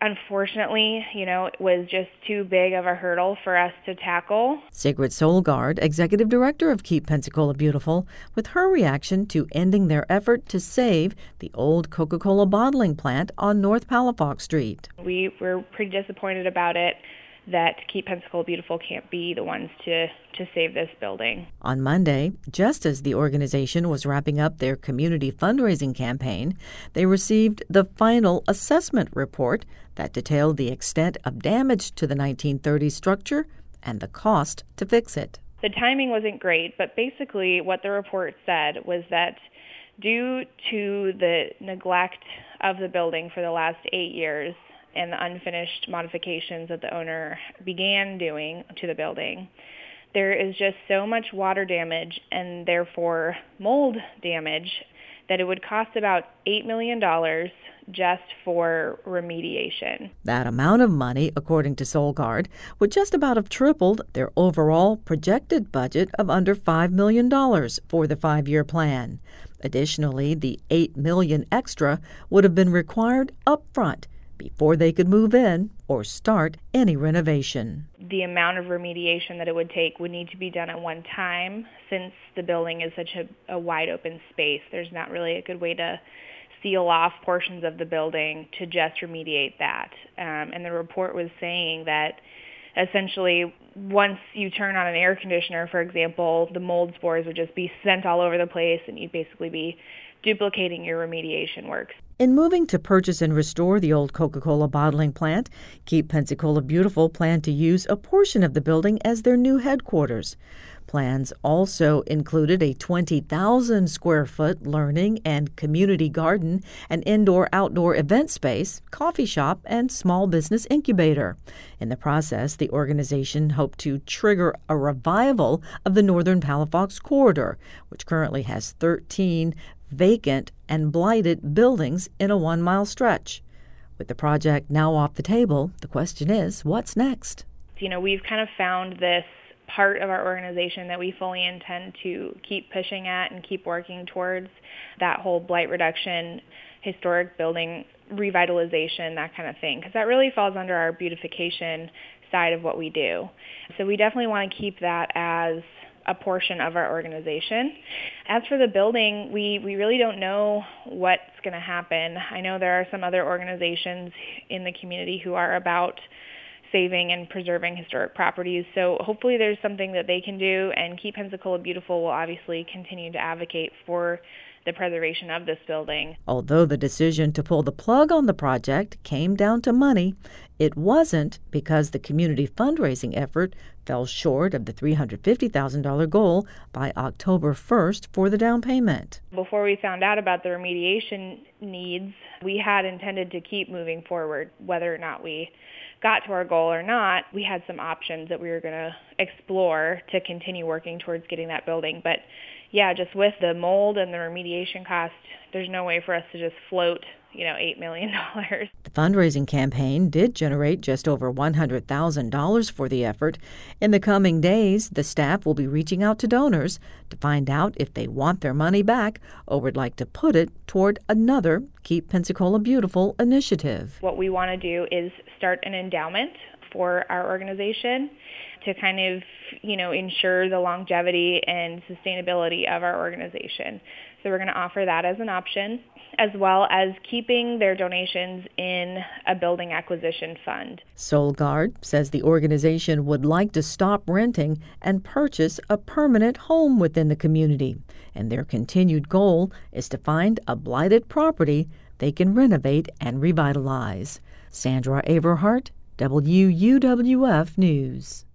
unfortunately, it was just too big of a hurdle for us to tackle. Sigrid Solgaard, executive director of Keep Pensacola Beautiful, with her reaction to ending their effort to save the old Coca-Cola bottling plant on North Palafox Street. We were pretty disappointed about it, that Keep Pensacola Beautiful can't be the ones to save this building. On Monday, just as the organization was wrapping up their community fundraising campaign, they received the final assessment report that detailed the extent of damage to the 1930s structure and the cost to fix it. The timing wasn't great, but basically what the report said was that due to the neglect of the building for the last 8 years, and the unfinished modifications that the owner began doing to the building, there is just so much water damage and therefore mold damage that it would cost about $8 million just for remediation. That amount of money, according to Solgaard, would just about have tripled their overall projected budget of under $5 million for the 5-year plan. Additionally, the $8 million extra would have been required up front before they could move in or start any renovation. The amount of remediation that it would take would need to be done at one time, since the building is such a wide open space. There's not really a good way to seal off portions of the building to just remediate that. And the report was saying that essentially once you turn on an air conditioner, for example, the mold spores would just be sent all over the place and you'd basically be duplicating your remediation works. In moving to purchase and restore the old Coca-Cola bottling plant, Keep Pensacola Beautiful planned to use a portion of the building as their new headquarters. Plans also included a 20,000 square foot learning and community garden, an indoor-outdoor event space, coffee shop, and small business incubator. In the process, the organization hoped to trigger a revival of the Northern Palafox corridor, which currently has 13 vacant and blighted buildings in a 1-mile stretch. With the project now off the table, the question is, what's next? We've kind of found this part of our organization that we fully intend to keep pushing at and keep working towards, that whole blight reduction, historic building revitalization, that kind of thing, because that really falls under our beautification side of what we do. So we definitely want to keep that as a portion of our organization. As for the building, we really don't know what's going to happen. I know there are some other organizations in the community who are about saving and preserving historic properties, so hopefully there's something that they can do, and Keep Pensacola Beautiful will obviously continue to advocate for the preservation of this building. Although the decision to pull the plug on the project came down to money, it wasn't because the community fundraising effort fell short of the $350,000 goal by October 1st for the down payment. Before we found out about the remediation needs, we had intended to keep moving forward. Whether or not we got to our goal or not, we had some options that we were going to explore to continue working towards getting that building. But yeah, just with the mold and the remediation cost, there's no way for us to just float, $8 million. The fundraising campaign did generate just over $100,000 for the effort. In the coming days, the staff will be reaching out to donors to find out if they want their money back or would like to put it toward another Keep Pensacola Beautiful initiative. What we want to do is start an endowment for our organization to kind of, ensure the longevity and sustainability of our organization. So we're going to offer that as an option, as well as keeping their donations in a building acquisition fund. Solgaard says the organization would like to stop renting and purchase a permanent home within the community, and their continued goal is to find a blighted property they can renovate and revitalize. Sandra Averhart, WUWF News.